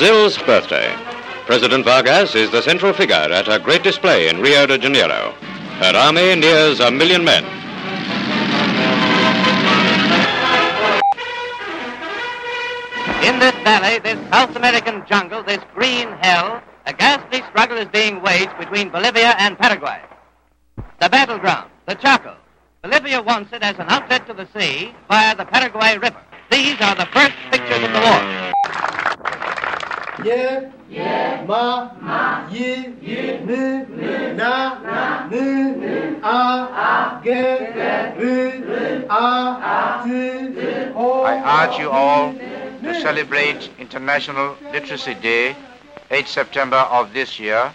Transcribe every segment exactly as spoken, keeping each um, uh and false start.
Brazil's birthday. President Vargas is the central figure at a great display in Rio de Janeiro. Her army nears a million men. In this valley, this South American jungle, this green hell, a ghastly struggle is being waged between Bolivia and Paraguay. The battleground, the Chaco. Bolivia wants it as an outlet to the sea via the Paraguay River. These are the first pictures of the war. Yeah, yeah, ma, ma, ye, ye, nu, nu, na, na, nu, nu, a, ge, ru, a, tu, ho. I urge you all to celebrate International Literacy Day, eighth September of this year.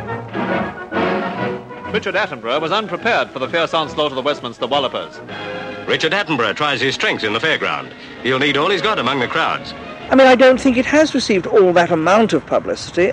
Richard Attenborough was unprepared for the fierce onslaught of the Westminster Wallopers. Richard Attenborough tries his strength in the fairground. He'll need all he's got among the crowds. I mean, I don't think it has received all that amount of publicity.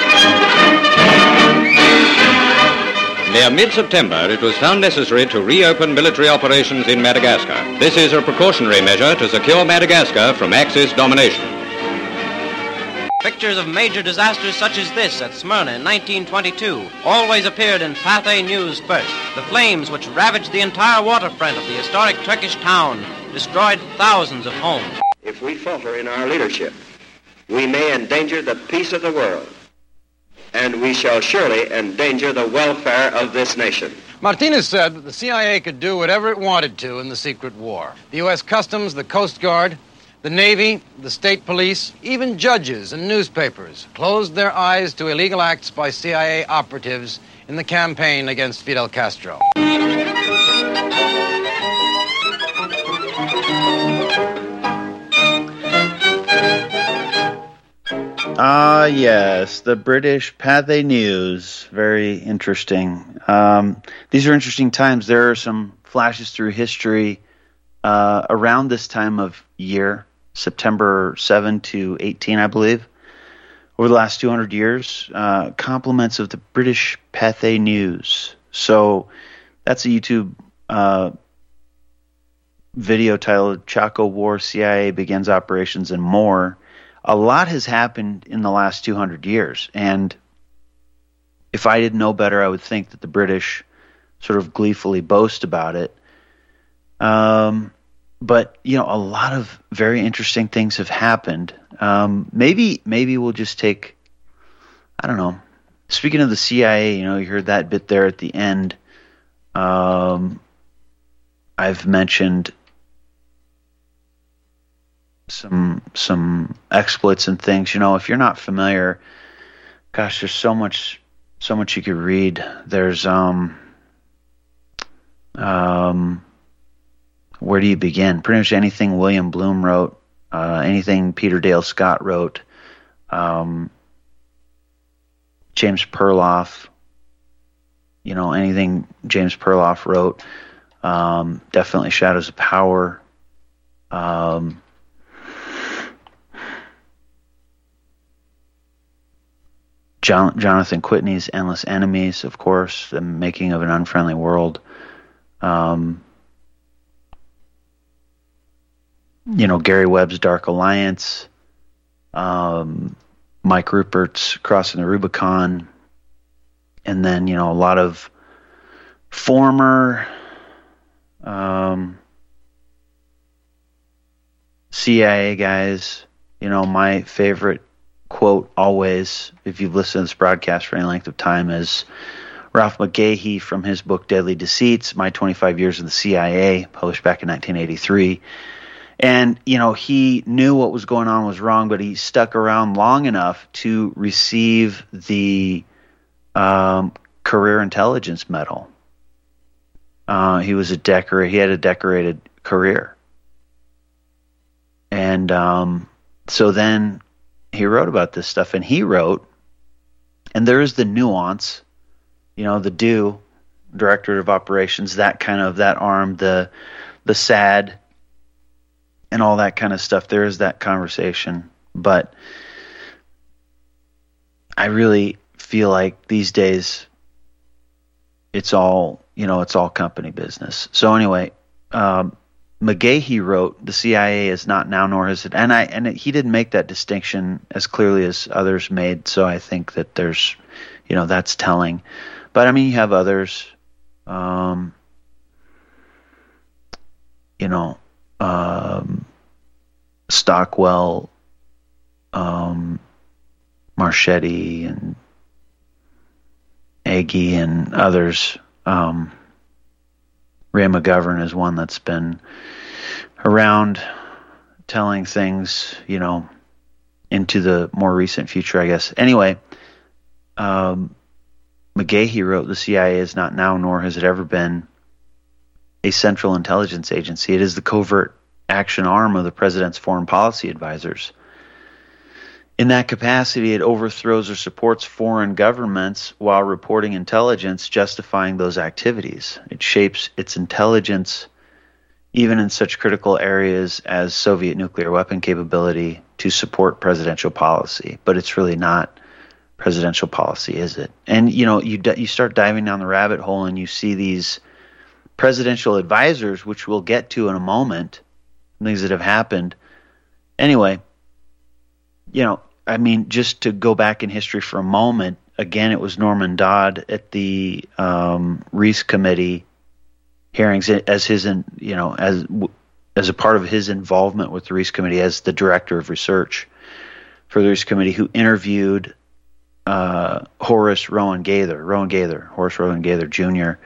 Near mid-September, it was found necessary to reopen military operations in Madagascar. This is a precautionary measure to secure Madagascar from Axis domination. Pictures of major disasters such as this at Smyrna in nineteen twenty-two always appeared in Pathé News first. The flames which ravaged the entire waterfront of the historic Turkish town destroyed thousands of homes. If we falter in our leadership, we may endanger the peace of the world, and we shall surely endanger the welfare of this nation. Martinez said that the C I A could do whatever it wanted to in the secret war. The U S Customs, the Coast Guard, the Navy, the state police, even judges and newspapers closed their eyes to illegal acts by C I A operatives in the campaign against Fidel Castro. Ah, uh, yes, the British Pathé News. Very interesting. Um, these are interesting times. There are some flashes through history uh, around this time of year, September seventh to eighteenth, I believe, over the last two hundred years, uh, compliments of the British Pathé News. So that's a YouTube uh, video titled Chaco War, C I A Begins Operations and More. A lot has happened in the last two hundred years, and if I didn't know better, I would think that the British sort of gleefully boast about it. Um, but, you know, a lot of very interesting things have happened. Um, maybe maybe we'll just take, I don't know, speaking of the C I A, you know, you heard that bit there at the end. Um, I've mentioned some some exploits and things. You know, if you're not familiar, gosh, there's so much so much you could read. There's um um where do you begin? Pretty much anything William Bloom wrote, uh, anything Peter Dale Scott wrote, um, James Perloff. You know, anything James Perloff wrote. Um, definitely Shadows of Power. Um, John, Jonathan Whitney's Endless Enemies, of course, The Making of an Unfriendly World. Um, you know, Gary Webb's Dark Alliance. Um, Mike Rupert's Crossing the Rubicon. And then, you know, a lot of former um, C I A guys. You know, my favorite quote always, if you've listened to this broadcast for any length of time, is Ralph McGahee from his book Deadly Deceits, My twenty-five Years in the C I A, published back in nineteen eighty-three. And, you know, he knew what was going on was wrong, but he stuck around long enough to receive the um, Career Intelligence Medal. Uh, he was a decor. He had a decorated career. And um, so then he wrote about this stuff, and he wrote, and there is the nuance, you know, the do, Directorate of Operations, that kind of, that arm, the the S A D, and all that kind of stuff. There is that conversation, but I really feel like these days it's all, you know, it's all company business. So anyway, um, McGahey wrote, "The C I A is not now, nor has it," and I and it, he didn't make that distinction as clearly as others made. So I think that there's, you know, that's telling. But I mean, you have others, um, you know, um, Stockwell, um, Marchetti, and Agee, and others. Um, Ray McGovern is one that's been around telling things, you know, into the more recent future, I guess. Anyway, um, McGahey wrote, "The C I A is not now, nor has it ever been, a central intelligence agency. It is the covert action arm of the president's foreign policy advisors. In that capacity, it overthrows or supports foreign governments while reporting intelligence justifying those activities. It shapes its intelligence, even in such critical areas as Soviet nuclear weapon capability, to support presidential policy." But it's really not presidential policy, is it? And, you know, you you start diving down the rabbit hole and you see these presidential advisors, which we'll get to in a moment, things that have happened. Anyway, you know, I mean, just to go back in history for a moment, again, it was Norman Dodd at the um, Reece Committee hearings as his, you know, as as a part of his involvement with the Reece Committee as the director of research for the Reece Committee, who interviewed uh, Horace Rowan Gaither, Rowan Gaither, Horace Rowan Gaither Junior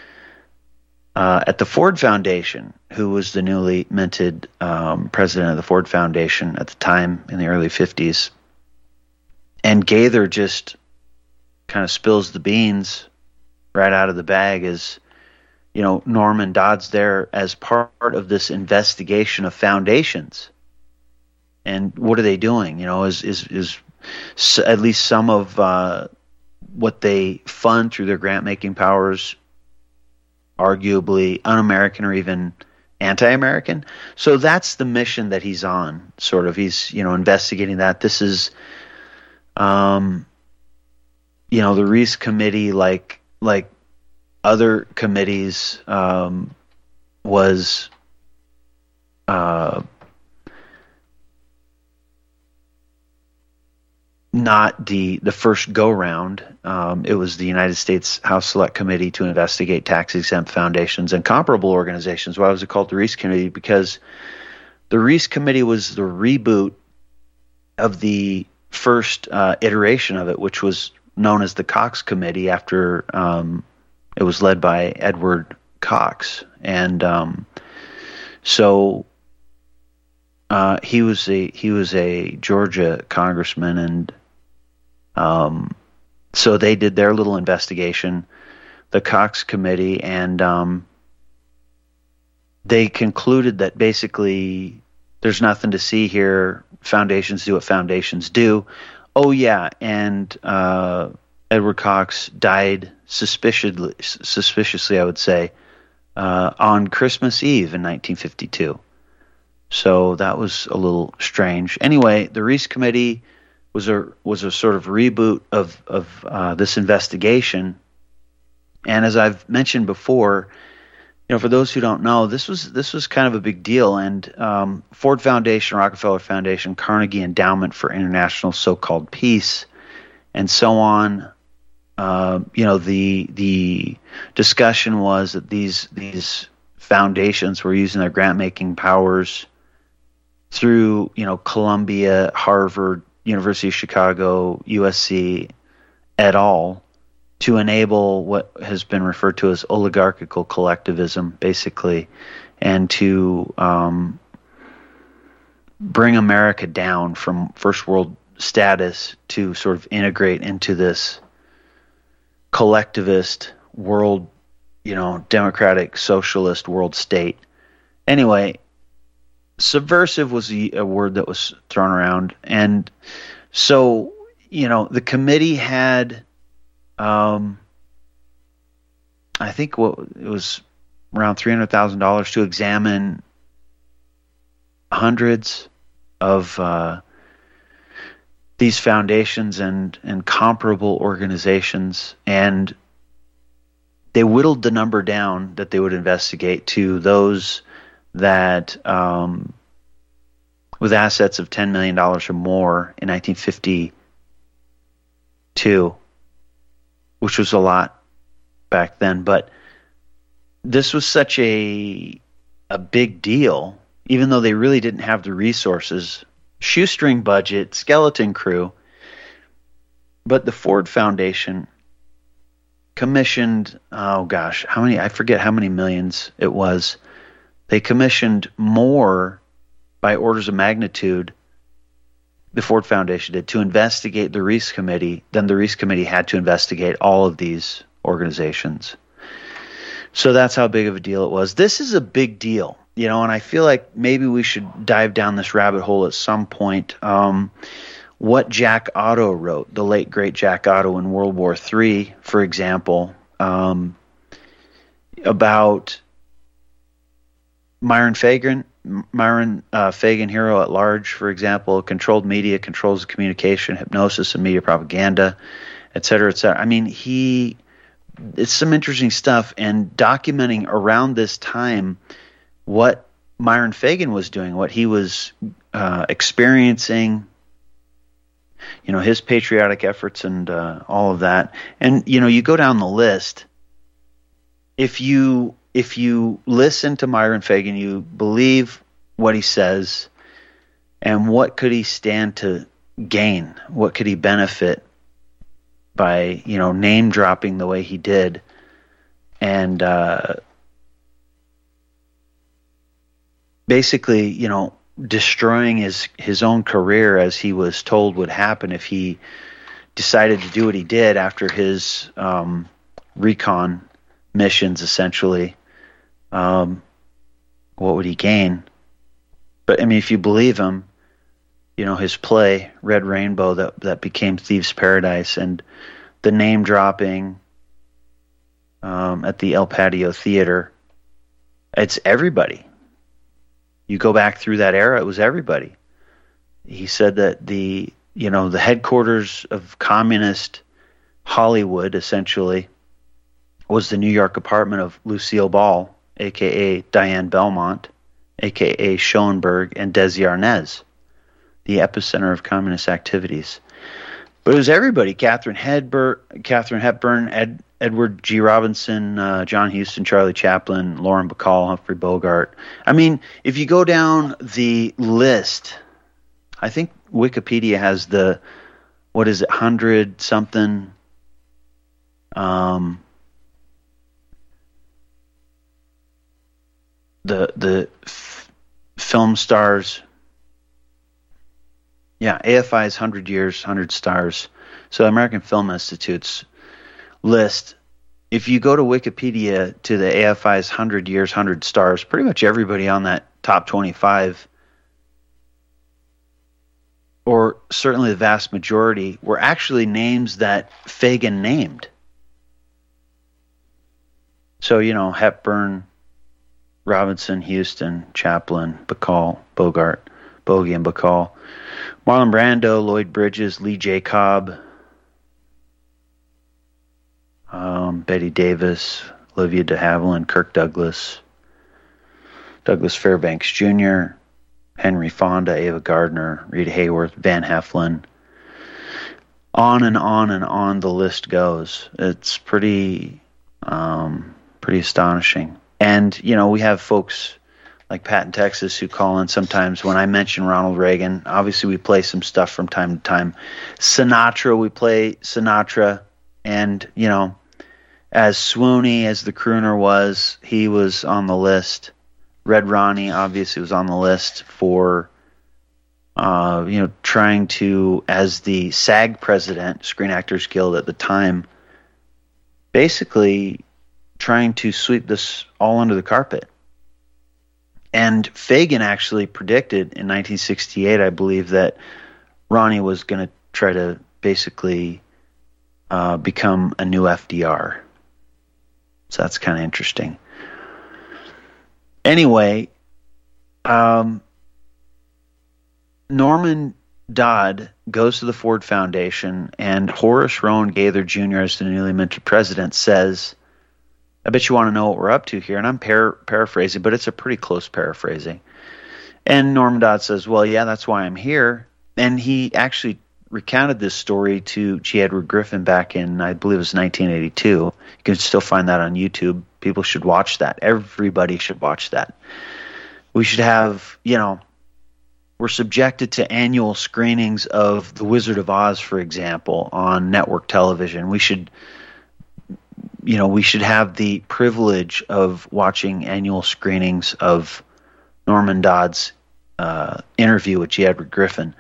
Uh, at the Ford Foundation, who was the newly minted um, president of the Ford Foundation at the time in the early fifties. And Gaither just kind of spills the beans right out of the bag as, you know, Norman Dodd's there as part of this investigation of foundations. And what are they doing? You know, is is, is at least some of uh, what they fund through their grant-making powers arguably un-American or even anti-American? So that's the mission that he's on, sort of. He's, you know, investigating that. This is, um, you know, the Reece Committee, like like other committees, um, was uh, not the the first go-round. Um, it was the United States House Select Committee to investigate tax-exempt foundations and comparable organizations. Why was it called the Reece Committee? Because the Reece Committee was the reboot of the first uh, iteration of it, which was known as the Cox Committee after um, it was led by Edward Cox. And um, so uh, he was a he was a Georgia congressman, and um, so they did their little investigation, the Cox Committee, and um, they concluded that basically there's nothing to see here. Foundations do what foundations do. Oh, yeah, and uh, Edward Cox died suspiciously, suspiciously, I would say, uh, on Christmas Eve in nineteen fifty-two. So that was a little strange. Anyway, the Reece Committee was a was a sort of reboot of of uh, this investigation. And as I've mentioned before, you know, for those who don't know, this was this was kind of a big deal. And um, Ford Foundation, Rockefeller Foundation, Carnegie Endowment for International So-Called Peace, and so on. Uh, you know, the the discussion was that these these foundations were using their grant-making powers through, you know, Columbia, Harvard, University of Chicago, U S C, et al., to enable what has been referred to as oligarchical collectivism, basically, and to um, bring America down from first world status to sort of integrate into this collectivist world, you know, democratic socialist world state. Anyway, subversive was a, a word that was thrown around. And so, you know, the committee had, um, I think what it was around three hundred thousand dollars to examine hundreds of uh, these foundations and, and comparable organizations. And they whittled the number down that they would investigate to those that um, with assets of ten million dollars or more in nineteen fifty-two, which was a lot back then, but this was such a a big deal, even though they really didn't have the resources, shoestring budget, skeleton crew. But the Ford Foundation commissioned, oh gosh, how many, I forget how many millions it was. They commissioned more by orders of magnitude, the Ford Foundation did, to investigate the Reese Committee than the Reese Committee had to investigate all of these organizations. So that's how big of a deal it was. This is a big deal, you know, and I feel like maybe we should dive down this rabbit hole at some point. Um, what Jack Otto wrote, the late, great Jack Otto in World War Three, for example, um, about Myron Fagan, Myron uh, Fagan, hero at large, for example, controlled media, controls of communication, hypnosis, and media propaganda, et cetera, et cetera. I mean, he, it's some interesting stuff, and documenting around this time what Myron Fagan was doing, what he was uh, experiencing, you know, his patriotic efforts and uh, all of that. And, you know, you go down the list. If you if you listen to Myron Fagan, you believe what he says, and what could he stand to gain? What could he benefit by, you know, name dropping the way he did, and uh, basically, you know, destroying his his own career, as he was told would happen if he decided to do what he did after his um, recon missions, essentially. Um, what would he gain? But I mean, if you believe him, you know, his play Red Rainbow that that became Thieves Paradise, and the name dropping um, at the El Patio Theater, it's everybody. You go back through that era, it was everybody. He said that the, you know, the headquarters of communist Hollywood, essentially, was the New York apartment of Lucille Ball, a k a. Diane Belmont, a k a. Schoenberg, and Desi Arnaz, the epicenter of communist activities. But it was everybody: Catherine Hepburn, Catherine Hepburn, Ed, Edward G. Robinson, uh, John Huston, Charlie Chaplin, Lauren Bacall, Humphrey Bogart. I mean, if you go down the list, I think Wikipedia has the, what is it, hundred something, um, the the f- film stars. Yeah, A F I's one hundred years, one hundred stars. So American Film Institute's list, if you go to Wikipedia to the A F I's one hundred years, one hundred stars, pretty much everybody on that top twenty-five, or certainly the vast majority, were actually names that Fagan named. So, you know, Hepburn, Robinson, Huston, Chaplin, Bacall, Bogart, Bogey and Bacall, Marlon Brando, Lloyd Bridges, Lee J. Cobb, um, Betty Davis, Olivia de Havilland, Kirk Douglas, Douglas Fairbanks Junior, Henry Fonda, Ava Gardner, Rita Hayworth, Van Heflin. On and on and on the list goes. It's pretty, um, pretty astonishing. And, you know, we have folks like Pat in Texas who call in sometimes when I mention Ronald Reagan. Obviously, we play some stuff from time to time. Sinatra, we play Sinatra. And, you know, as swoony as the crooner was, he was on the list. Red Ronnie obviously was on the list for, uh, you know, trying to, as the SAG president, Screen Actors Guild at the time, basically trying to sweep this all under the carpet. And Fagan actually predicted in nineteen sixty-eight, I believe, that Ronnie was going to try to basically uh, become a new F D R. So that's kind of interesting. Anyway, um, Norman Dodd goes to the Ford Foundation, and Horace Rowan Gaither Junior, as the newly minted president, says I bet you want to know what we're up to here. And I'm par- paraphrasing, but it's a pretty close paraphrasing. And Norman Dodd says, well, yeah, that's why I'm here. And he actually recounted this story to G. Edward Griffin back in, I believe it was nineteen eighty-two. You can still find that on YouTube. People should watch that. Everybody should watch that. We should have, you know, we're subjected to annual screenings of The Wizard of Oz, for example, on network television. We should, you know, we should have the privilege of watching annual screenings of Norman Dodd's uh, interview with G. Edward Griffin.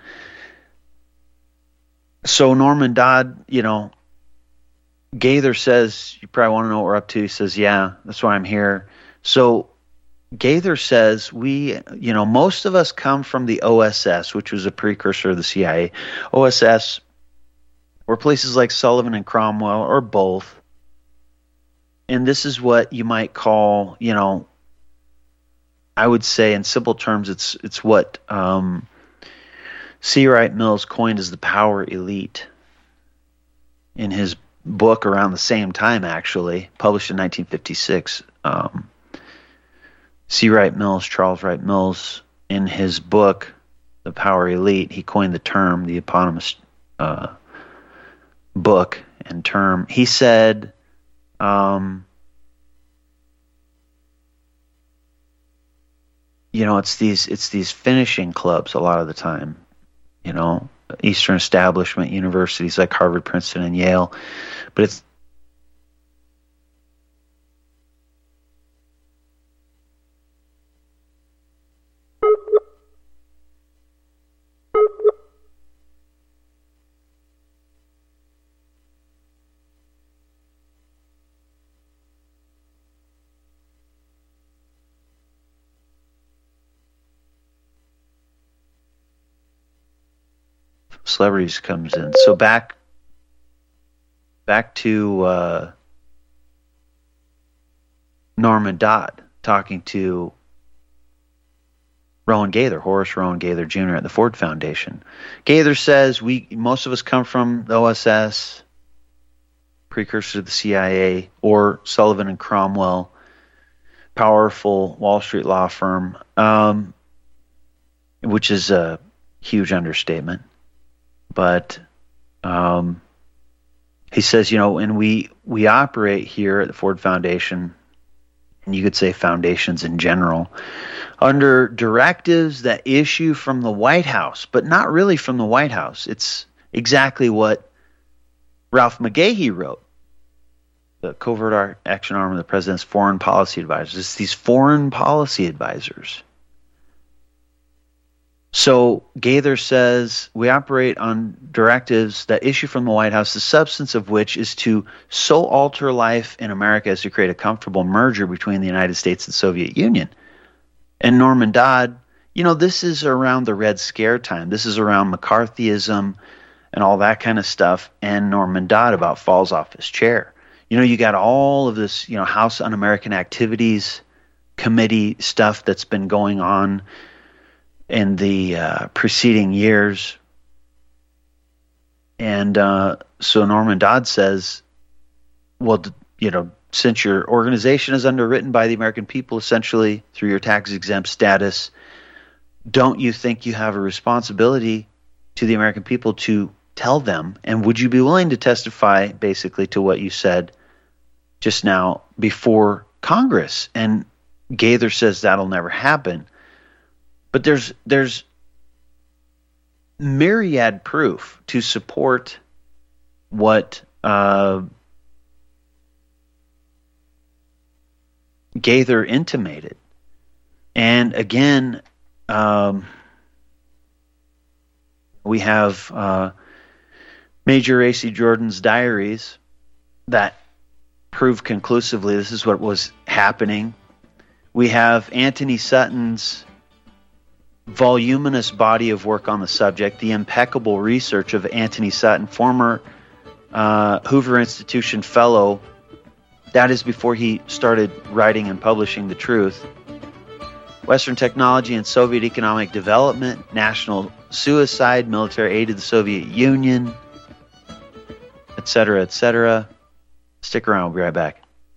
So Norman Dodd, you know, Gaither says, you probably want to know what we're up to. He says, yeah, that's why I'm here. So Gaither says, we, you know, most of us come from the O S S, which was a precursor of the C I A. O S S or places like Sullivan and Cromwell, or both. And this is what you might call, you know, I would say in simple terms, it's it's what um, C. Wright Mills coined as the power elite in his book around the same time, actually, published in nineteen fifty-six. Um, C. Wright Mills, Charles Wright Mills, in his book, The Power Elite, he coined the term, the eponymous uh, book and term. He said, um, you know, it's these it's these finishing clubs a lot of the time, you know, Eastern establishment universities like Harvard, Princeton, and Yale, but it's celebrities comes in. So back back to uh, Norman Dodd talking to Rowan Gaither, Horace Rowan Gaither Junior at the Ford Foundation. Gaither says, we most of us come from the O S S, precursor to the C I A, or Sullivan and Cromwell, powerful Wall Street law firm, um, which is a huge understatement. But um, he says, you know, and we, we operate here at the Ford Foundation, and you could say foundations in general, under directives that issue from the White House, but not really from the White House. It's exactly what Ralph McGahee wrote, the covert action arm of the president's foreign policy advisors. It's these foreign policy advisors. So Gaither says, we operate on directives that issue from the White House, the substance of which is to so alter life in America as to create a comfortable merger between the United States and the Soviet Union. And Norman Dodd, you know, this is around the Red Scare time. This is around McCarthyism and all that kind of stuff. And Norman Dodd about falls off his chair. You know, you got all of this, you know, House Un-American Activities Committee stuff that's been going on in the uh, preceding years. And uh, so Norman Dodd says, well, you know, since your organization is underwritten by the American people, essentially through your tax-exempt status, don't you think you have a responsibility to the American people to tell them? And would you be willing to testify basically to what you said just now before Congress? And Gaither says that'll never happen. But there's there's myriad proof to support what uh, Gaither intimated. And again, um, we have uh, Major A C Jordan's diaries that prove conclusively this is what was happening. We have Anthony Sutton's voluminous body of work on the subject, the impeccable research of Anthony Sutton, former uh, Hoover Institution fellow. That is before he started writing and publishing The Truth. Western technology and Soviet economic development, national suicide, military aid to the Soviet Union, et cetera, et cetera. Stick around. We'll be right back.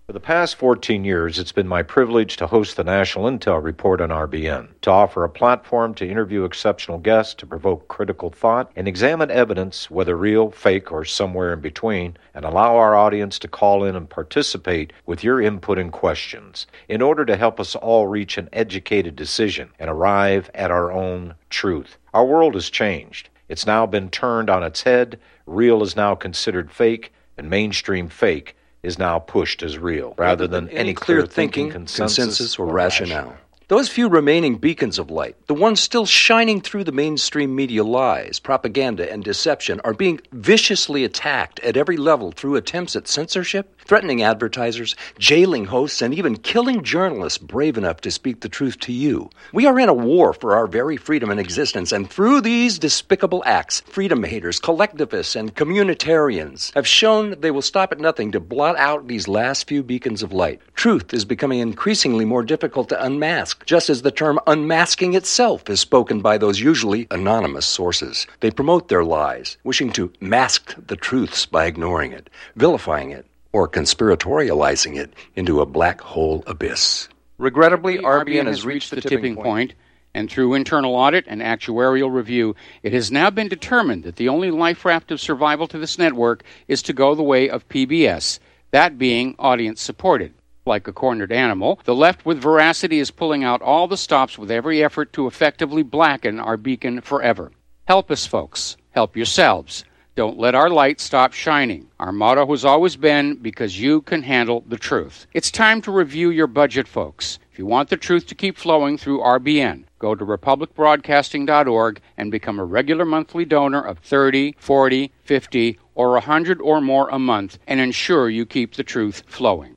For the past fourteen years, it's been my privilege to host the National Intel Report on R B N, to offer a platform to interview exceptional guests, to provoke critical thought, and examine evidence, whether real, fake, or somewhere in between, and allow our audience to call in and participate with your input and questions in order to help us all reach an educated decision and arrive at our own truth. Our world has changed. It's now been turned on its head. Real is now considered fake, and mainstream fake is now pushed as real, rather than any clear thinking, consensus, consensus or rationale. Those few remaining beacons of light, the ones still shining through the mainstream media lies, propaganda, and deception, are being viciously attacked at every level through attempts at censorship, threatening advertisers, jailing hosts, and even killing journalists brave enough to speak the truth to you. We are in a war for our very freedom and existence, and through these despicable acts, freedom haters, collectivists, and communitarians have shown they will stop at nothing to blot out these last few beacons of light. Truth is becoming increasingly more difficult to unmask, just as the term unmasking itself is spoken by those usually anonymous sources. They promote their lies, wishing to mask the truths by ignoring it, vilifying it, or conspiratorializing it into a black hole abyss. Regrettably, R B N has reached the tipping point, and through internal audit and actuarial review, it has now been determined that the only life raft of survival to this network is to go the way of P B S, that being audience-supported. Like a cornered animal, the left with veracity is pulling out all the stops with every effort to effectively blacken our beacon forever. Help us, folks. Help yourselves. Don't let our light stop shining. Our motto has always been, because you can handle the truth. It's time to review your budget, folks. If you want the truth to keep flowing through R B N, go to republic broadcasting dot org and become a regular monthly donor of thirty, forty, fifty, or one hundred or more a month, and ensure you keep the truth flowing.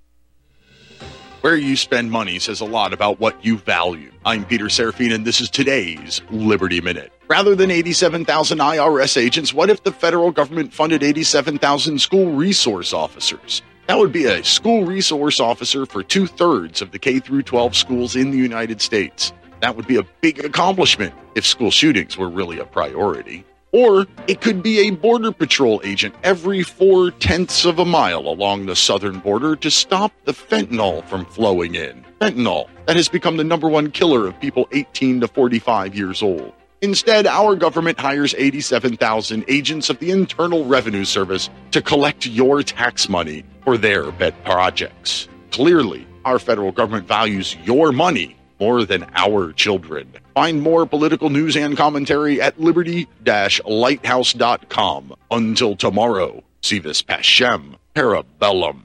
Where you spend money says a lot about what you value. I'm Peter Serafine, and this is today's Liberty Minute. Rather than eighty-seven thousand I R S agents, what if the federal government funded eighty-seven thousand school resource officers? That would be a school resource officer for two-thirds of the K through twelve schools in the United States. That would be a big accomplishment if school shootings were really a priority. Or it could be a Border Patrol agent every four-tenths of a mile along the southern border to stop the fentanyl from flowing in. Fentanyl, that has become the number one killer of people eighteen to forty-five years old. Instead, our government hires eighty-seven thousand agents of the Internal Revenue Service to collect your tax money for their pet projects. Clearly, our federal government values your money more than our children. Find more political news and commentary at liberty dash lighthouse dot com. Until tomorrow, si vis pacem parabellum.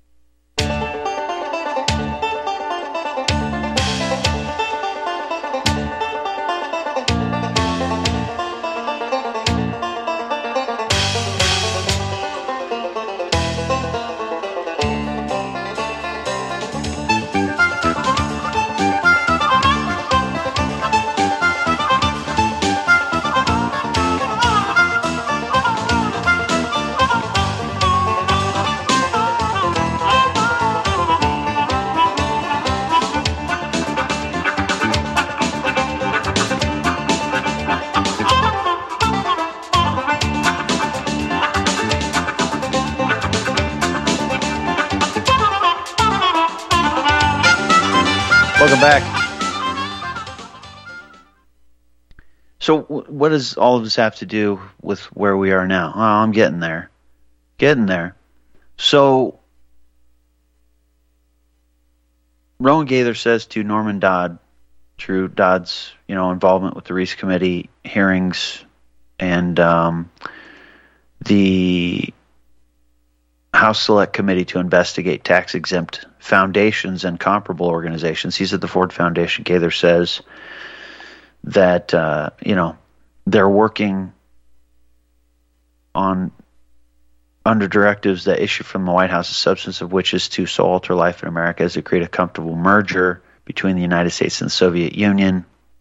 Welcome back. So what does all of this have to do with where we are now? Oh, I'm getting there. Getting there. So Rowan Gaither says to Norman Dodd, through Dodd's, you know, involvement with the Reese Committee hearings and um, the House Select Committee to investigate tax-exempt foundations and comparable organizations. He's at the Ford Foundation. Gaither says that, uh, you know, they're working on under directives that issue from the White House, the substance of which is to so alter life in America as to create a comfortable merger between the United States and the Soviet Union.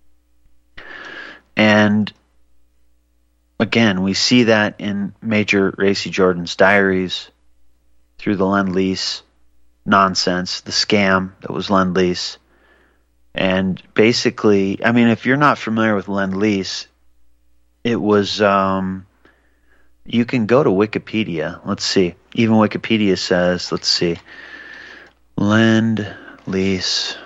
And again, we see that in Major Ray C. Jordan's diaries through the Lend-Lease nonsense, the scam that was Lend-Lease. And basically, I mean, if you're not familiar with Lend-Lease, it was, um, you can go to Wikipedia. Let's see. Even Wikipedia says, let's see. Lend, lease.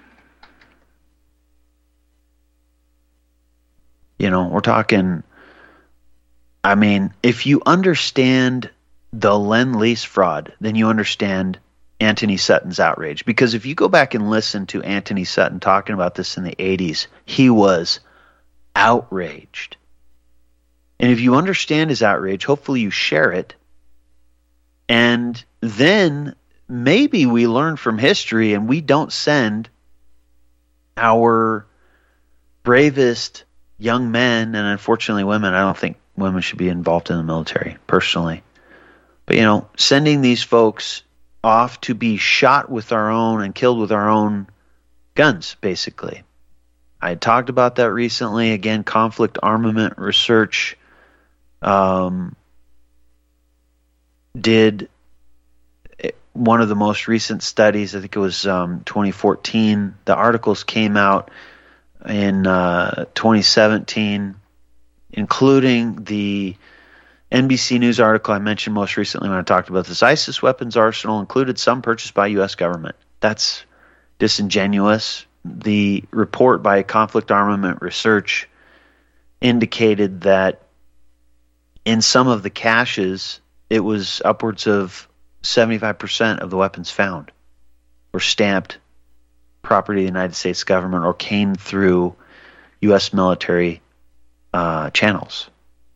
You know, we're talking, I mean, if you understand the Lend-Lease fraud, then you understand Anthony Sutton's outrage. Because if you go back and listen to Anthony Sutton talking about this in the eighties, he was outraged. And if you understand his outrage, hopefully you share it. And then maybe we learn from history and we don't send our bravest young men, and unfortunately women. I don't think women should be involved in the military, personally. But, you know, sending these folks off to be shot with our own and killed with our own guns, basically. I had talked about that recently. Again, conflict armament research um, did one of the most recent studies. I think it was um, twenty fourteen. The articles came out in uh, twenty seventeen, including the N B C News article I mentioned most recently when I talked about this. ISIS weapons arsenal included some purchased by U S government. That's disingenuous. The report by Conflict Armament Research indicated that in some of the caches, it was upwards of seventy-five percent of the weapons found were stamped property of the United States government or came through U S military uh, channels.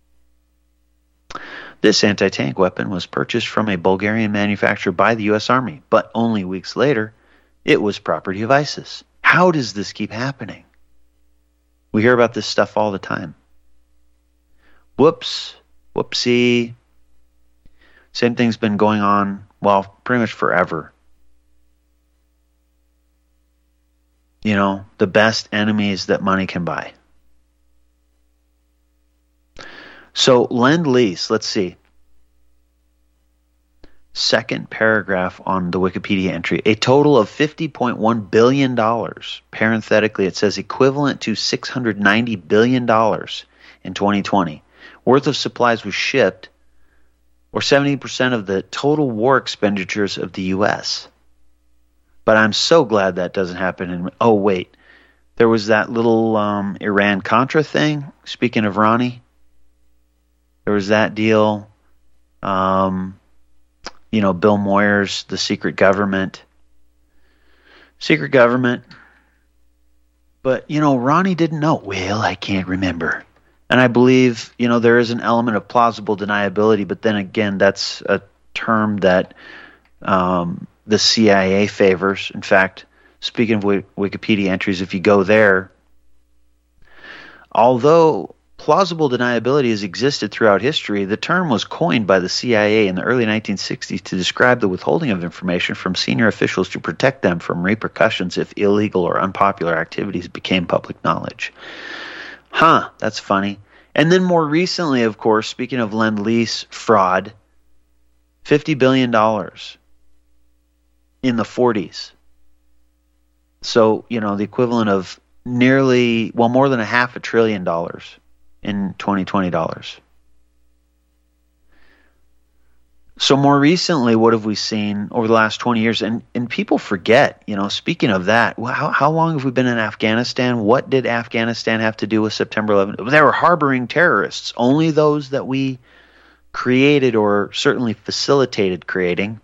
This anti-tank weapon was purchased from a Bulgarian manufacturer by the U S Army, but only weeks later, it was property of ISIS. How does this keep happening? We hear about this stuff all the time. Whoops, whoopsie. Same thing's been going on, well, pretty much forever. You know, the best enemies that money can buy. So, Lend-Lease, let's see. Second paragraph on the Wikipedia entry. A total of fifty point one billion dollars. Parenthetically, it says equivalent to six hundred ninety billion dollars in twenty twenty. Worth of supplies was shipped, or seventy percent of the total war expenditures of the U S. But I'm so glad that doesn't happen. In, oh, wait. There was that little um, Iran-Contra thing. Speaking of Ronnie, there was that deal. Um, you know, Bill Moyers, the secret government. Secret government. But, you know, Ronnie didn't know. Well, I can't remember. And I believe, you know, there is an element of plausible deniability, but then again, that's a term that um, the C I A favors. In fact, speaking of Wikipedia entries, if you go there, although plausible deniability has existed throughout history, the term was coined by the C I A in the early nineteen sixties to describe the withholding of information from senior officials to protect them from repercussions if illegal or unpopular activities became public knowledge. Huh, that's funny. And then more recently, of course, speaking of Lend-Lease fraud, fifty billion dollars in the forties. So, you know, the equivalent of nearly, well, more than a half a trillion dollars in twenty twenty dollars. So more recently, what have we seen over the last twenty years? And and people forget, you know, speaking of that, how, how long have we been in Afghanistan? What did Afghanistan have to do with September eleventh? They were harboring terrorists, only those that we created or certainly facilitated creating.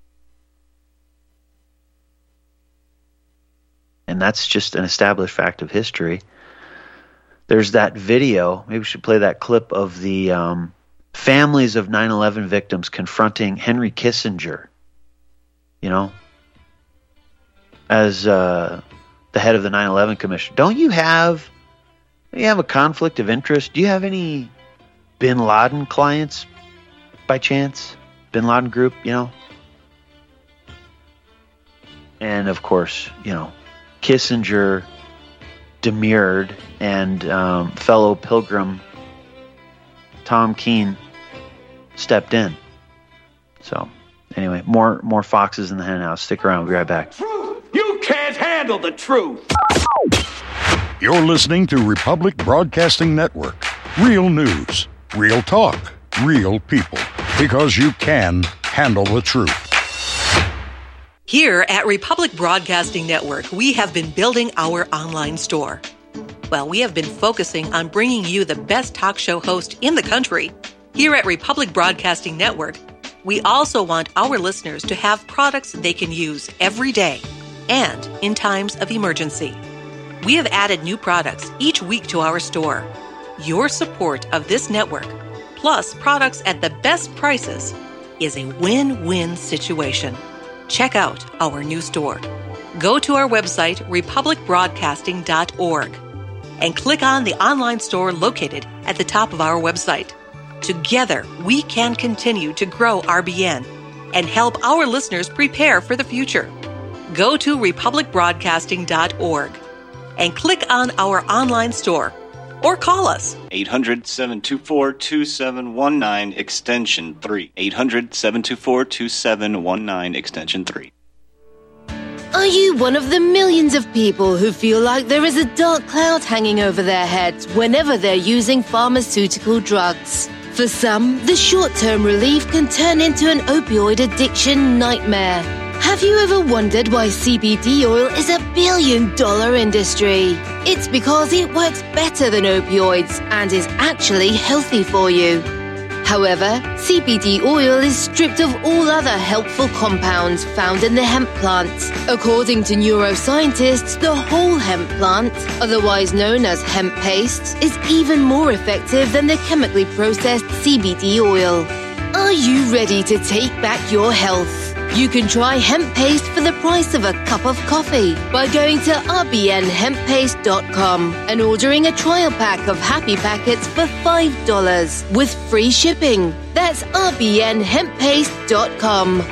And that's just an established fact of history. There's that video, maybe we should play that clip of the um, families of nine eleven victims confronting Henry Kissinger, you know, as uh, the head of the nine eleven Commission. Don't you have, do you have a conflict of interest? Do you have any Bin Laden clients by chance? Bin Laden group, you know? And of course, you know, Kissinger demurred, and um, fellow pilgrim Tom Keene stepped in. So, anyway, more more foxes in the henhouse. Stick around. We'll be right back. Truth! You can't handle the truth! You're listening to Republic Broadcasting Network. Real news, real talk, real people. Because you can handle the truth. Here at Republic Broadcasting Network, we have been building our online store. Well, we have been focusing on bringing you the best talk show host in the country. Here at Republic Broadcasting Network, we also want our listeners to have products they can use every day and in times of emergency. We have added new products each week to our store. Your support of this network, plus products at the best prices, is a win-win situation. Check out our new store. Go to our website, republic broadcasting dot org, and click on the online store located at the top of our website. Together, we can continue to grow R B N and help our listeners prepare for the future. Go to republic broadcasting dot org and click on our online store or call us. eight hundred, seven two four, two seven one nine, extension three. eight hundred, seven two four, two seven one nine, extension three. Are you one of the millions of people who feel like there is a dark cloud hanging over their heads whenever they're using pharmaceutical drugs? For some, the short-term relief can turn into an opioid addiction nightmare. Have you ever wondered why C B D oil is a billion-dollar industry? It's because it works better than opioids and is actually healthy for you. However, C B D oil is stripped of all other helpful compounds found in the hemp plant. According to neuroscientists, the whole hemp plant, otherwise known as hemp paste, is even more effective than the chemically processed C B D oil. Are you ready to take back your health? You can try hemp paste for the price of a cup of coffee by going to r b n hemp paste dot com and ordering a trial pack of happy packets for five dollars with free shipping. That's r b n hemp paste dot com.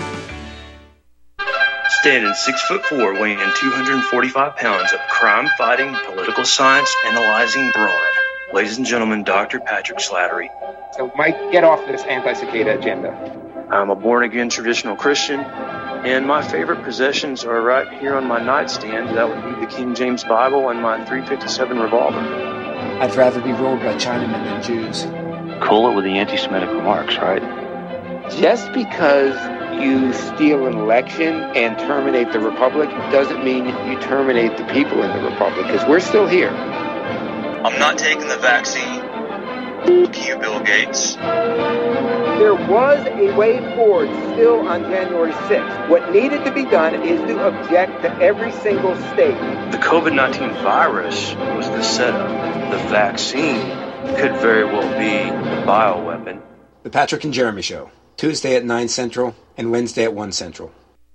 Standing six foot four, weighing two hundred forty-five pounds of crime-fighting, political science analyzing brawn. Ladies and gentlemen, Doctor Patrick Slattery. So, Mike, get off this anti-cicada agenda. I'm a born-again traditional Christian, and my favorite possessions are right here on my nightstand. That would be the King James Bible and my three fifty-seven revolver. I'd rather be ruled by Chinamen than Jews. Cool it with the anti-Semitic remarks, right? Just because you steal an election and terminate the Republic doesn't mean you terminate the people in the Republic, because we're still here. I'm not taking the vaccine. Fuck you, Bill Gates. There was a way forward still on January sixth. What needed to be done is to object to every single state. The COVID nineteen virus was the setup. The vaccine could very well be the bioweapon. The Patrick and Jeremy Show, Tuesday at nine Central and Wednesday at one Central.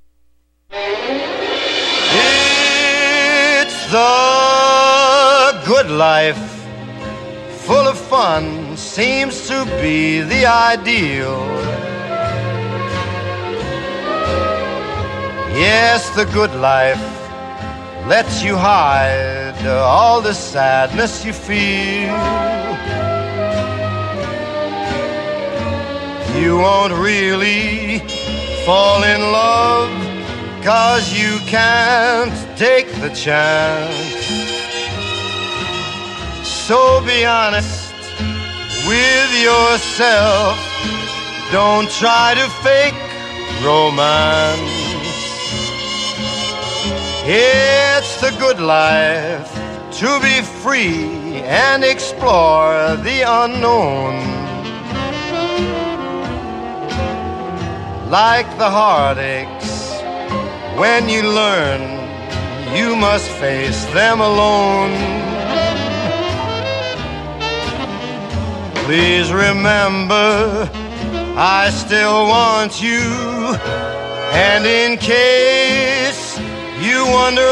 It's the good life. Full of fun seems to be the ideal. Yes, the good life lets you hide all the sadness you feel. You won't really fall in love, 'cause you can't take the chance. So be honest with yourself. Don't try to fake romance. It's the good life to be free and explore the unknown. Like the heartaches, when you learn you must face them alone. Please remember, I still want you. And in case you wonder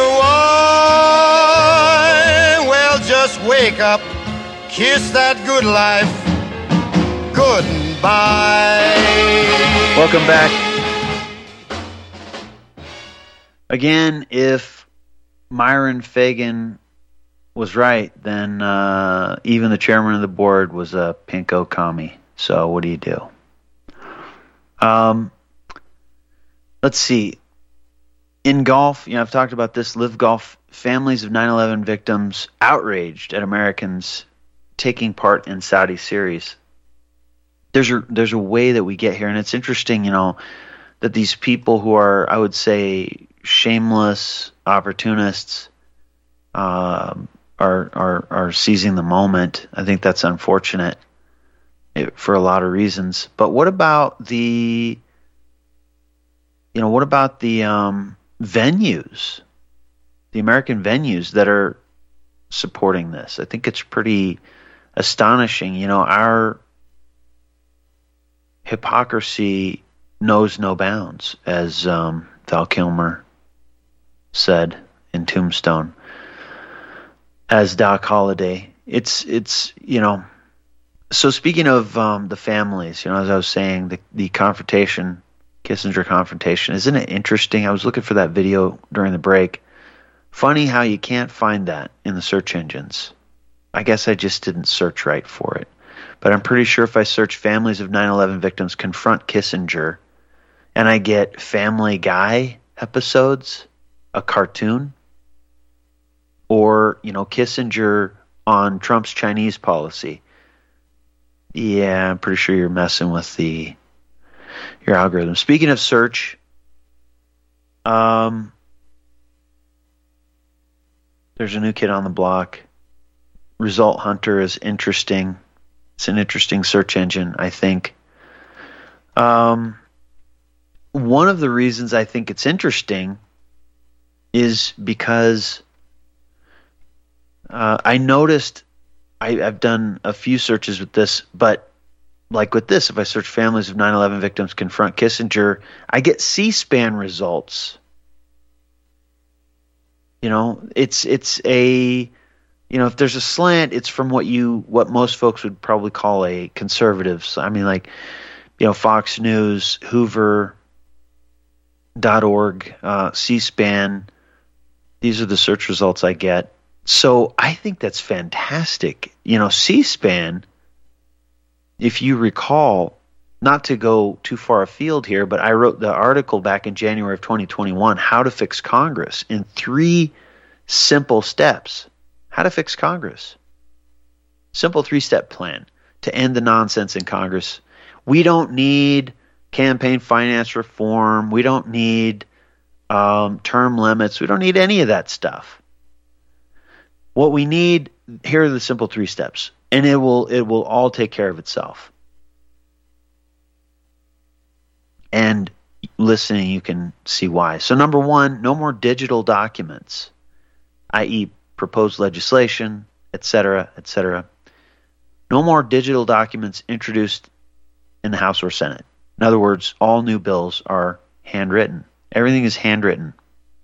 why, well, just wake up, kiss that good life goodbye. Welcome back. Again, if Myron Fagan was right, then uh, even the chairman of the board was a pinko commie. So what do you do? Um, let's see. In golf, you know, I've talked about this. Live Golf, families of nine eleven victims outraged at Americans taking part in Saudi series. There's a there's a way that we get here, and it's interesting. You know, that these people who are, I would say, shameless opportunists uh, are, are are seizing the moment. I think that's unfortunate for a lot of reasons. But what about the, you know, what about the um, venues, the American venues that are supporting this? I think it's pretty astonishing. You know, our hypocrisy knows no bounds, as um, Val Kilmer said in Tombstone. As Doc Holliday, it's it's you know. So speaking of um, the families, you know, as I was saying, the the confrontation, Kissinger confrontation, isn't it interesting? I was looking for that video during the break. Funny how you can't find that in the search engines. I guess I just didn't search right for it. But I'm pretty sure if I search families of nine eleven victims confront Kissinger, and I get Family Guy episodes, a cartoon, or, you know, Kissinger on Trump's Chinese policy, yeah, I'm pretty sure you're messing with the your algorithm. Speaking of search, um, there's a new kid on the block. Result Hunter is interesting. It's an interesting search engine, I think. Um, one of the reasons I think it's interesting is because uh, I noticed, I, I've done a few searches with this, but like with this, if I search families of nine eleven victims confront Kissinger, I get C-SPAN results. You know, it's it's a... You know, if there's a slant, it's from what you, what most folks would probably call a conservative. So, I mean, like, you know, Fox News, Hoover dot org, uh, C-SPAN. These are the search results I get. So I think that's fantastic. You know, C-SPAN, if you recall, not to go too far afield here, but I wrote the article back in January of twenty twenty-one, How to Fix Congress, in three simple steps. How to fix Congress. Simple three-step plan to end the nonsense in Congress. We don't need campaign finance reform. We don't need um, term limits. We don't need any of that stuff. What we need, here are the simple three steps, and it will it will all take care of itself. And listening, you can see why. So number one, no more digital documents, that is proposed legislation, et cetera, et cetera. No more digital documents introduced in the House or Senate. In other words, all new bills are handwritten. Everything is handwritten.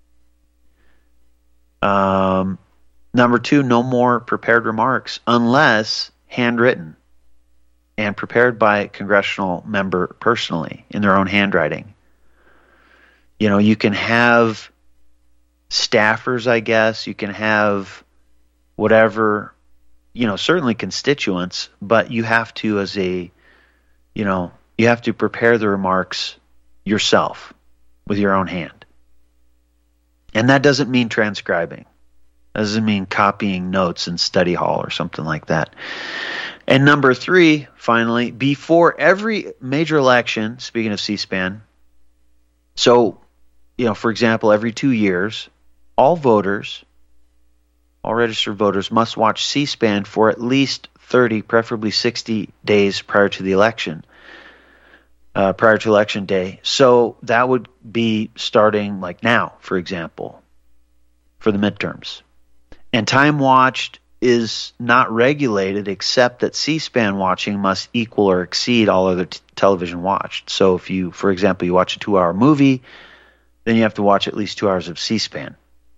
Um, number two, no more prepared remarks unless handwritten and prepared by a congressional member personally in their own handwriting. You know, you can have staffers, I guess. You can have whatever, you know, certainly constituents, but you have to, as a, you know, you have to prepare the remarks yourself with your own hand. And that doesn't mean transcribing. That doesn't mean copying notes in study hall or something like that. And number three, finally, before every major election, speaking of C-SPAN, so, you know, for example, every two years, all voters, all registered voters must watch C-SPAN for at least thirty, preferably sixty days prior to the election, uh, prior to election day. So that would be starting like now, for example, for the midterms. And time watched is not regulated except that C-SPAN watching must equal or exceed all other t- television watched. So if you, for example, you watch a two-hour movie, then you have to watch at least two hours of C-SPAN.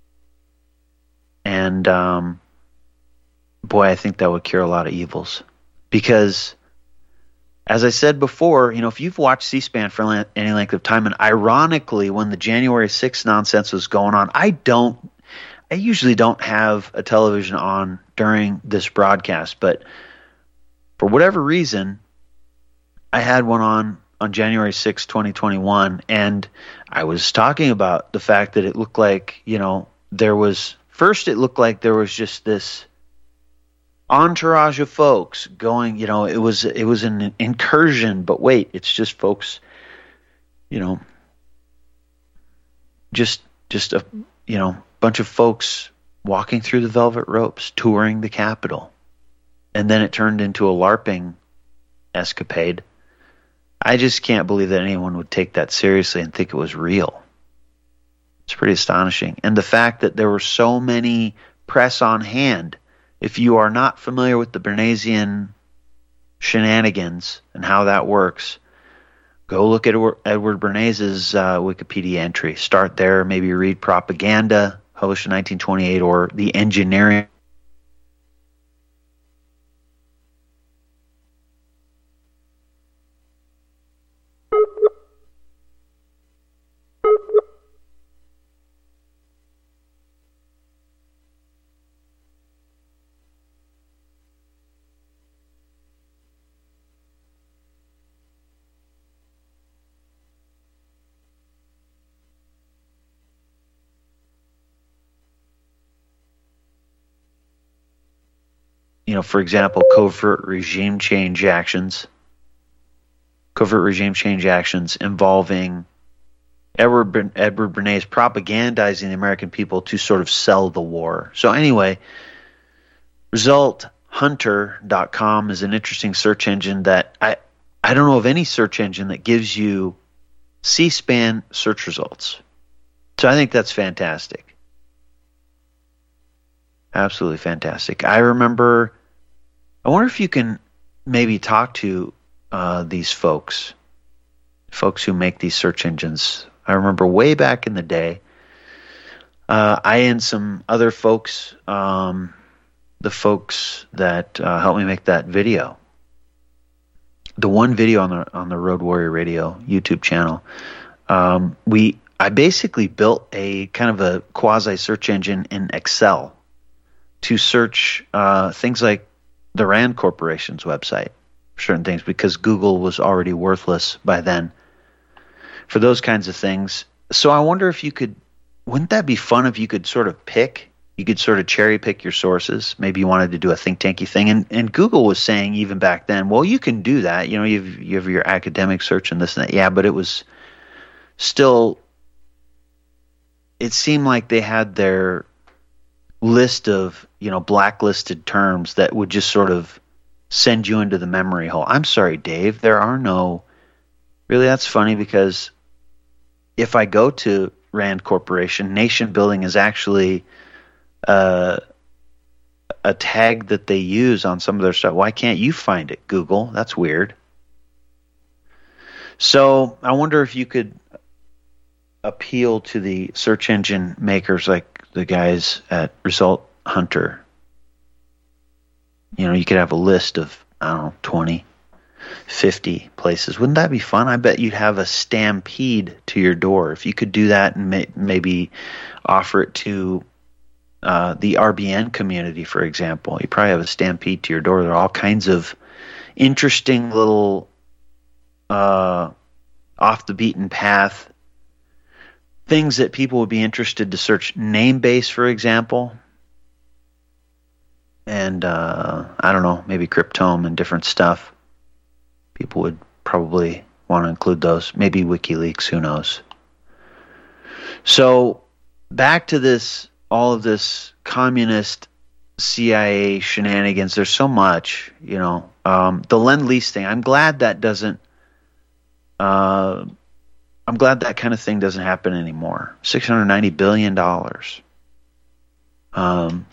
And, um, boy, I think that would cure a lot of evils. Because, as I said before, you know, if you've watched C-SPAN for any length of time, and ironically, when the January sixth nonsense was going on, I don't, I usually don't have a television on during this broadcast, but for whatever reason, I had one on on January sixth, twenty twenty-one, and I was talking about the fact that it looked like, you know, there was, first it looked like there was just this entourage of folks going, you know, it was it was an incursion, but wait, it's just folks, you know, just just a you know bunch of folks walking through the velvet ropes, touring the Capitol, and then it turned into a LARPing escapade. I just can't believe that anyone would take that seriously and think it was real. It's pretty astonishing. And the fact that there were so many press on hand. If you are not familiar with the Bernaysian shenanigans and how that works, go look at Edward Bernays' uh, Wikipedia entry. Start there, maybe read Propaganda, published in nineteen twenty-eight, or The Engineering. You know, for example, covert regime change actions, covert regime change actions involving Edward, Edward Bernays propagandizing the American people to sort of sell the war. So anyway, result hunter dot com is an interesting search engine that I, I don't know of any search engine that gives you C-SPAN search results. So I think that's fantastic. Absolutely fantastic. I remember, I wonder if you can maybe talk to uh, these folks, folks who make these search engines. I remember way back in the day, uh, I and some other folks, um, the folks that uh, helped me make that video, the one video on the on the Road Warrior Radio YouTube channel, um, we I basically built a kind of a quasi search engine in Excel to search uh, things like the Rand Corporation's website for certain things, because Google was already worthless by then for those kinds of things. So I wonder if you could, wouldn't that be fun if you could sort of pick, you could sort of cherry pick your sources. Maybe you wanted to do a think tanky thing. And, and Google was saying even back then, well, you can do that. You know, you have, you have your academic search and this and that. Yeah, but it was still, it seemed like they had their list of, you know, blacklisted terms that would just sort of send you into the memory hole. I'm sorry, Dave, there are no, really, that's funny, because if I go to Rand Corporation, nation building is actually uh, a tag that they use on some of their stuff. Why can't you find it, Google? That's weird. So I wonder if you could appeal to the search engine makers like the guys at Result Hunter. You know, you could have a list of, I don't know, twenty, fifty places. Wouldn't that be fun? I bet you'd have a stampede to your door. If you could do that and may, maybe offer it to uh, the R B N community, for example, you probably have a stampede to your door. There are all kinds of interesting little uh, off the beaten path things that people would be interested to search. Namebase, for example, and uh, I don't know, maybe Cryptome and different stuff. People would probably want to include those. Maybe WikiLeaks, who knows. So back to this, all of this communist C I A shenanigans. There's so much, you know. Um, the Lend-Lease thing, I'm glad that doesn't, uh, I'm glad that kind of thing doesn't happen anymore. six hundred ninety billion dollars. Um,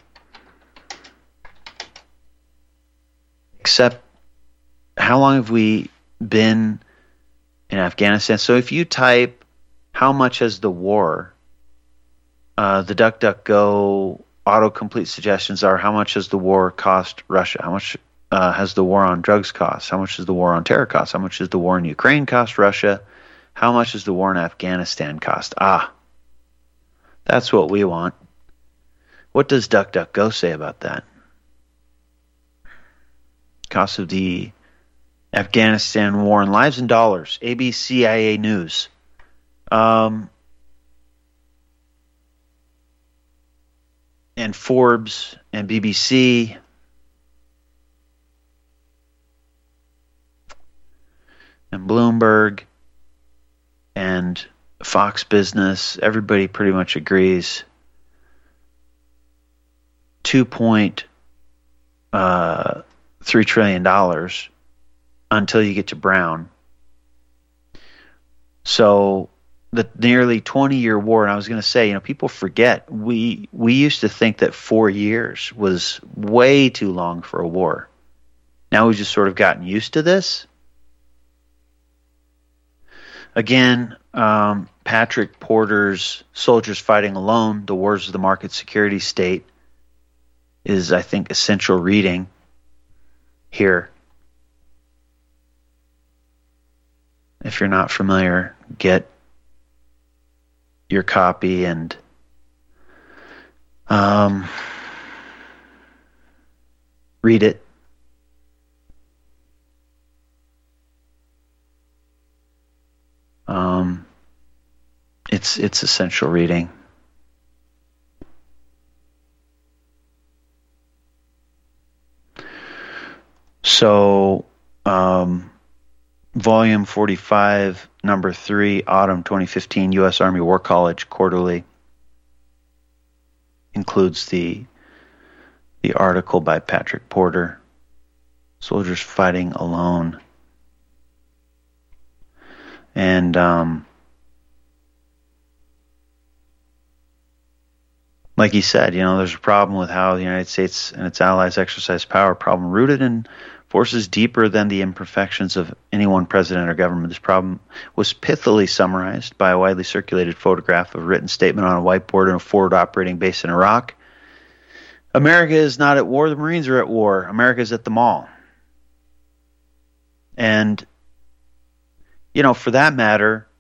except, how long have we been in Afghanistan? So if you type, how much has the war, uh, the DuckDuckGo autocomplete suggestions are, how much has the war cost Russia? How much uh, has the war on drugs cost? How much has the war on terror cost? How much has the war in Ukraine cost Russia? How much does the war in Afghanistan cost? Ah, that's what we want. What does DuckDuckGo say about that? Cost of the Afghanistan war in lives and dollars. A B C I A News. Um, and Forbes and B B C. And Bloomberg. And Fox Business, everybody pretty much agrees. two point three trillion dollars until you get to Brown. So the nearly twenty-year war, and I was going to say, you know, people forget, we we used to think that four years was way too long for a war. Now we've just sort of gotten used to this. Again, um, Patrick Porter's Soldiers Fighting Alone, The Wars of the Market Security State, is, I think, essential reading here. If you're not familiar, get your copy and um, read it. Um, it's it's essential reading. So, um, Volume forty-five, Number three, Autumn twenty fifteen, U S Army War College Quarterly, includes the the article by Patrick Porter, Soldiers Fighting Alone. And um, like he said, you know, there's a problem with how the United States and its allies exercise power, problem rooted in forces deeper than the imperfections of any one president or government. This problem was pithily summarized by a widely circulated photograph of a written statement on a whiteboard in a forward operating base in Iraq. America is not at war, the Marines are at war. America is at the mall. And you know, for that matter,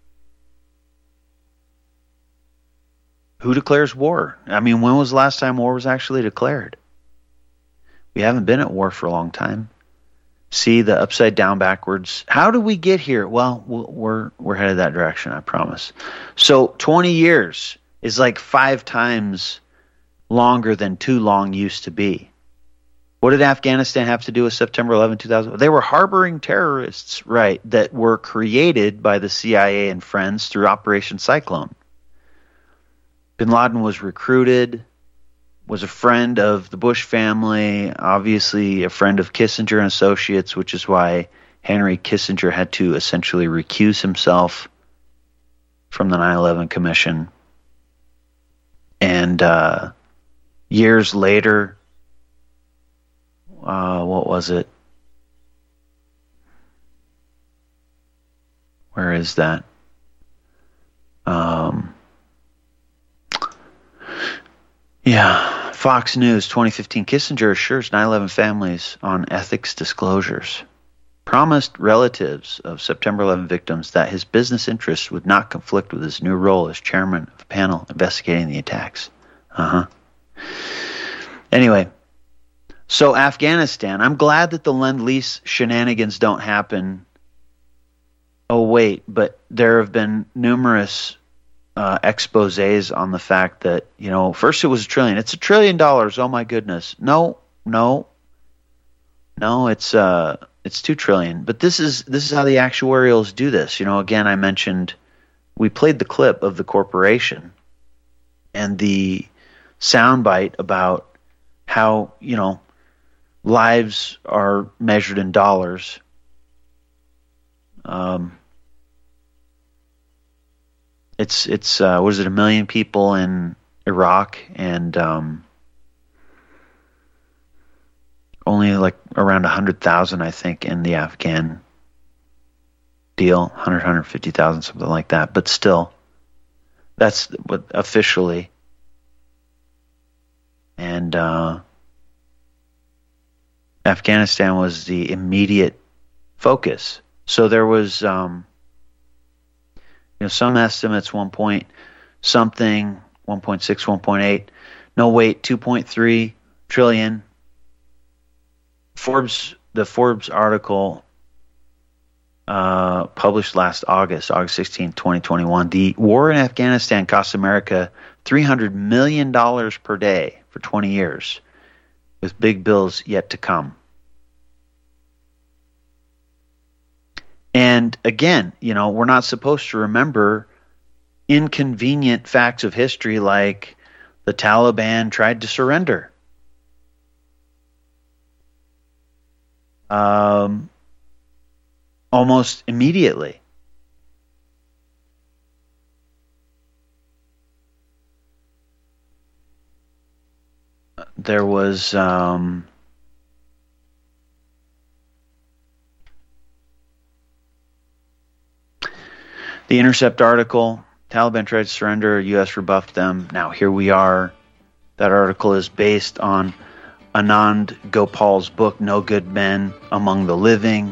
who declares war? I mean, when was the last time war was actually declared? We haven't been at war for a long time. See the upside down backwards. How did we get here? Well, we're we're headed that direction, I promise. So twenty years is like five times longer than too long used to be. What did Afghanistan have to do with September eleventh, two thousand? They were harboring terrorists, right, that were created by the C I A and friends through Operation Cyclone. Bin Laden was recruited, was a friend of the Bush family, obviously a friend of Kissinger and Associates, which is why Henry Kissinger had to essentially recuse himself from the nine eleven Commission. And uh, years later, Uh, what was it? Where is that? Um, yeah, Fox News, twenty fifteen. Kissinger assures nine eleven families on ethics disclosures. Promised relatives of September eleventh victims that his business interests would not conflict with his new role as chairman of a panel investigating the attacks. Uh-huh. Anyway. So Afghanistan, I'm glad that the Lend-Lease shenanigans don't happen. Oh, wait, but there have been numerous uh, exposés on the fact that, you know, first it was a trillion. It's a trillion dollars. Oh, my goodness. No, no. No, it's uh, it's two trillion. But this is this is how the actuarials do this. You know, again, I mentioned we played the clip of the corporation and the soundbite about how, you know, lives are measured in dollars. Um, it's it's uh, what is it? A million people in Iraq, and um, only like around a hundred thousand, I think, in the Afghan deal. Hundred, hundred fifty thousand, something like that. But still, that's what officially. And uh, Afghanistan was the immediate focus. So there was, um, you know, some estimates one point something, one point six, one point eight. No, wait, two point three trillion. Forbes, the Forbes article uh, published last August, August sixteenth, twenty twenty-one. The war in Afghanistan cost America three hundred million dollars per day for twenty years, with big bills yet to come. And again, you know, we're not supposed to remember inconvenient facts of history like the Taliban tried to surrender. Um, almost immediately. There was um, the Intercept article, Taliban tried to surrender, U S rebuffed them. Now here we are. That article is based on Anand Gopal's book, No Good Men Among the Living.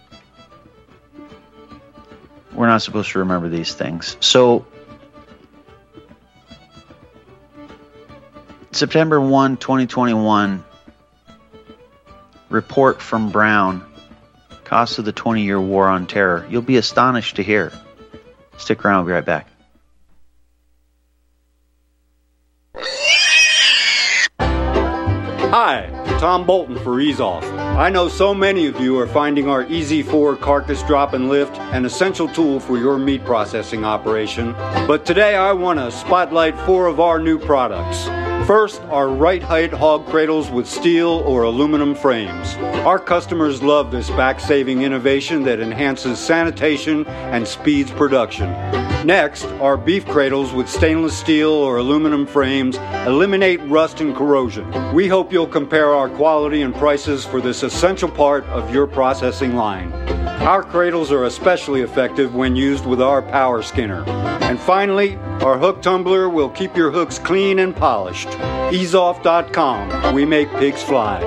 We're not supposed to remember these things. So, September first, twenty twenty-one, report from Brown, cost of the twenty-year war on terror. You'll be astonished to hear. Stick around, we'll be right back. Hi, Tom Bolton for EaseOff. I know so many of you are finding our Easy four carcass drop and lift an essential tool for your meat processing operation. But today I want to spotlight four of our new products. First, our right height hog cradles with steel or aluminum frames. Our customers love this back-saving innovation that enhances sanitation and speeds production. Next, our beef cradles with stainless steel or aluminum frames eliminate rust and corrosion. We hope you'll compare our quality and prices for this essential part of your processing line. Our cradles are especially effective when used with our power skinner. And finally, our hook tumbler will keep your hooks clean and polished. ease off dot com. We make pigs fly.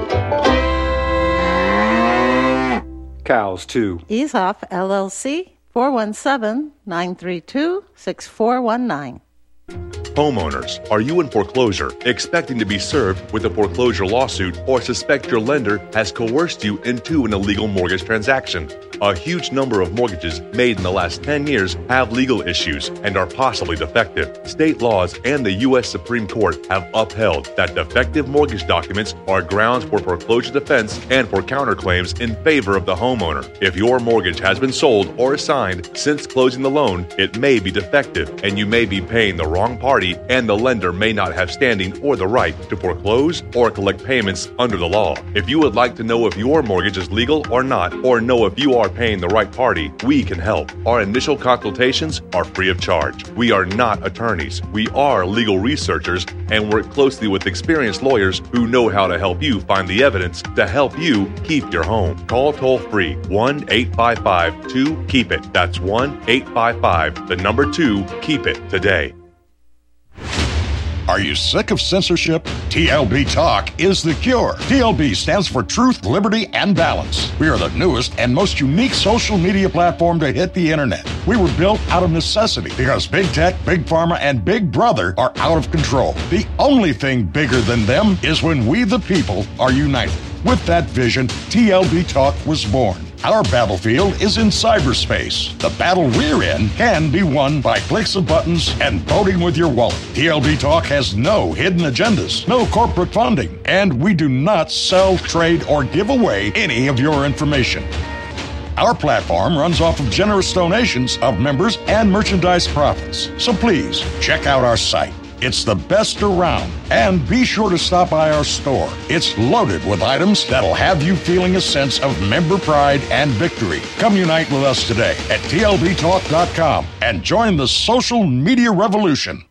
Cows, too. EaseOff, L L C, four one seven, nine three two, six four one nine. Homeowners, are you in foreclosure, expecting to be served with a foreclosure lawsuit, or suspect your lender has coerced you into an illegal mortgage transaction? A huge number of mortgages made in the last ten years have legal issues and are possibly defective. State laws and the U S Supreme Court have upheld that defective mortgage documents are grounds for foreclosure defense and for counterclaims in favor of the homeowner. If your mortgage has been sold or assigned since closing the loan, it may be defective and you may be paying the wrong party, and the lender may not have standing or the right to foreclose or collect payments under the law. If you would like to know if your mortgage is legal or not, or know if you are paying the right party, we can help. Our initial consultations are free of charge. We are not attorneys. We are legal researchers and work closely with experienced lawyers who know how to help you find the evidence to help you keep your home. Call toll-free one eight five five two keep it. That's one eight five five, the number two, keep it today. Are you sick of censorship? T L B Talk is the cure. T L B stands for Truth, Liberty, and Balance. We are the newest and most unique social media platform to hit the internet. We were built out of necessity because Big Tech, Big Pharma, and Big Brother are out of control. The only thing bigger than them is when we the people are united. With that vision, T L B Talk was born. Our battlefield is in cyberspace. The battle we're in can be won by clicks of buttons and voting with your wallet. T L B Talk has no hidden agendas, no corporate funding, and we do not sell, trade, or give away any of your information. Our platform runs off of generous donations of members and merchandise profits. So please, check out our site. It's the best around. And be sure to stop by our store. It's loaded with items that'll have you feeling a sense of member pride and victory. Come unite with us today at T L B talk dot com and join the social media revolution.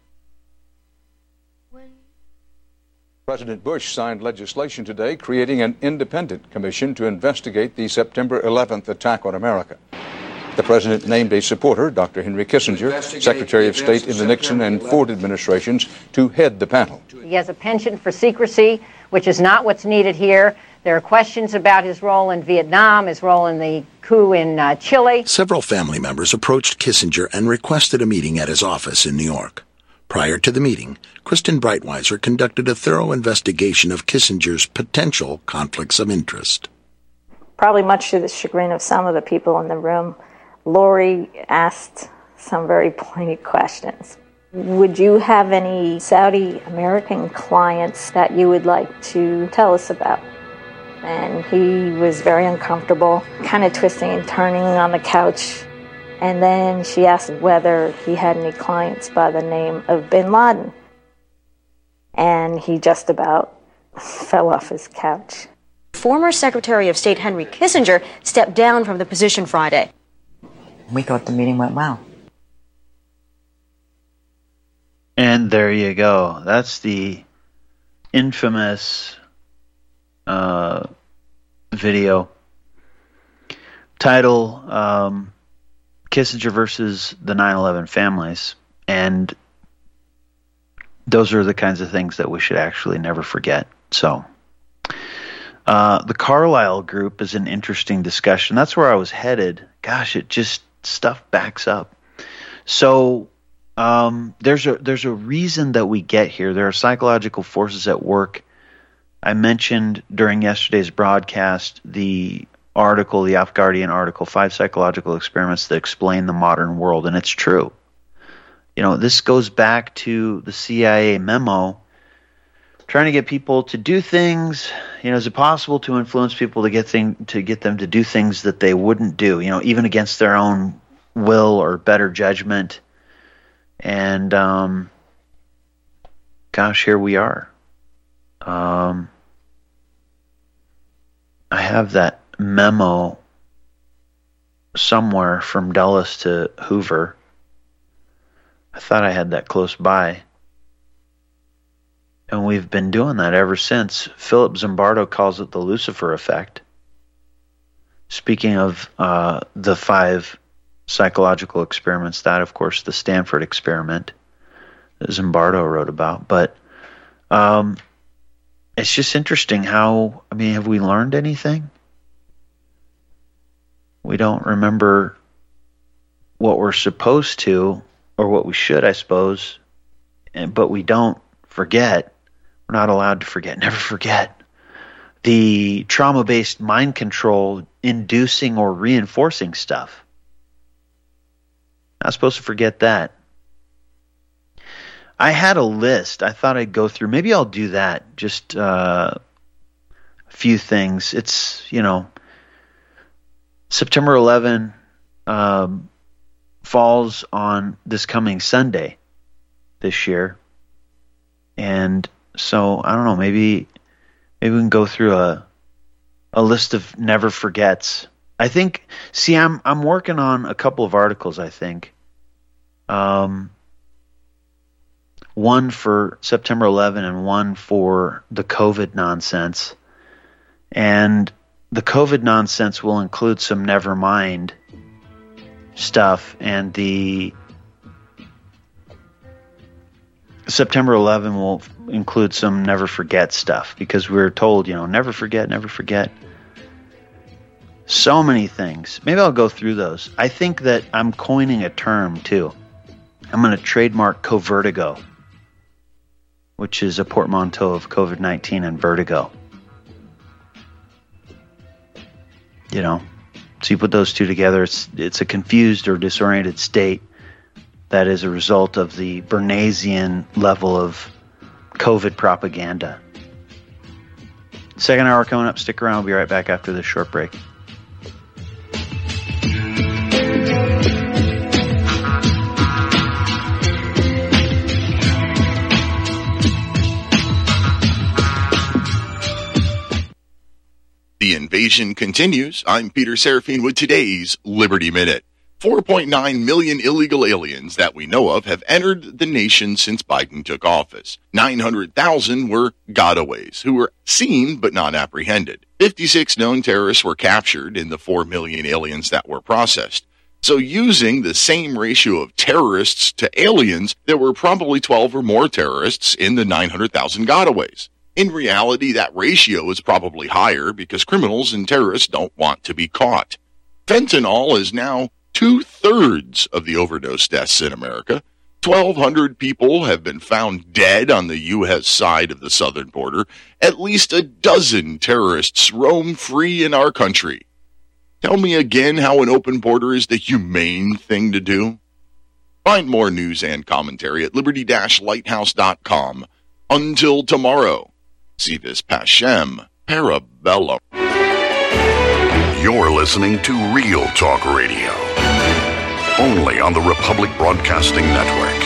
President Bush signed legislation today creating an independent commission to investigate the September eleventh attack on America. The president named a supporter, Doctor Henry Kissinger, Secretary of State in the Nixon and Ford administrations, to head the panel. He has a penchant for secrecy, which is not what's needed here. There are questions about his role in Vietnam, his role in the coup in uh, Chile. Several family members approached Kissinger and requested a meeting at his office in New York. Prior to the meeting, Kristen Breitweiser conducted a thorough investigation of Kissinger's potential conflicts of interest. Probably much to the chagrin of some of the people in the room, Lori asked some very pointed questions. Would you have any Saudi American clients that you would like to tell us about? And he was very uncomfortable, kind of twisting and turning on the couch. And then she asked whether he had any clients by the name of Bin Laden. And he just about fell off his couch. Former Secretary of State Henry Kissinger stepped down from the position Friday. We thought the meeting went well. And there you go. That's the infamous uh, video. Title, um, Kissinger versus the nine eleven families. And those are the kinds of things that we should actually never forget. So, uh, the Carlyle Group is an interesting discussion. That's where I was headed. Gosh, it just, stuff backs up. So, um, there's a there's a reason that we get here. There are psychological forces at work. I mentioned during yesterday's broadcast the article, the Off-Guardian article, Five Psychological Experiments That Explain the Modern World, and it's true. You know, this goes back to the C I A memo trying to get people to do things. You know, is it possible to influence people to get thing to get them to do things that they wouldn't do, you know, even against their own will or better judgment? And um, gosh, here we are. Um, I have that memo somewhere from Dulles to Hoover. I thought I had that close by. And we've been doing that ever since. Philip Zimbardo calls it the Lucifer effect. Speaking of uh, the five psychological experiments, that, of course, the Stanford experiment that Zimbardo wrote about. But um, it's just interesting how, I mean, have we learned anything? We don't remember what we're supposed to, or what we should, I suppose, but we don't forget. We're not allowed to forget. Never forget. The trauma-based mind control inducing or reinforcing stuff. Not supposed to forget that. I had a list. I thought I'd go through. Maybe I'll do that. Just uh, a few things. It's, you know, September eleventh um, falls on this coming Sunday this year. And so, I don't know, maybe maybe we can go through a a list of never forgets. I think, see, I'm I'm working on a couple of articles, I think. Um, one for September eleventh and one for the COVID nonsense. And the COVID nonsense will include some never mind stuff, and the September eleventh will include some never forget stuff, because we were told, you know, never forget, never forget. So many things. Maybe I'll go through those. I think that I'm coining a term too. I'm going to trademark covertigo, which is a portmanteau of COVID nineteen and vertigo. You know, so you put those two together, it's it's a confused or disoriented state that is a result of the Bernaysian level of COVID propaganda. Second hour coming up. Stick around. We'll be right back after this short break. The invasion continues. I'm Peter Serafine with today's Liberty Minute. four point nine million illegal aliens that we know of have entered the nation since Biden took office. nine hundred thousand were gotaways, who were seen but not apprehended. fifty-six known terrorists were captured in the four million aliens that were processed. So using the same ratio of terrorists to aliens, there were probably twelve or more terrorists in the nine hundred thousand gotaways. In reality, that ratio is probably higher because criminals and terrorists don't want to be caught. Fentanyl is now two-thirds of the overdose deaths in America. twelve hundred people have been found dead on the U S side of the southern border. At least a dozen terrorists roam free in our country. Tell me again how an open border is the humane thing to do? Find more news and commentary at liberty dash lighthouse dot com. Until tomorrow, si vis pacem parabellum. You're listening to Real Talk Radio. only on the Republic Broadcasting Network.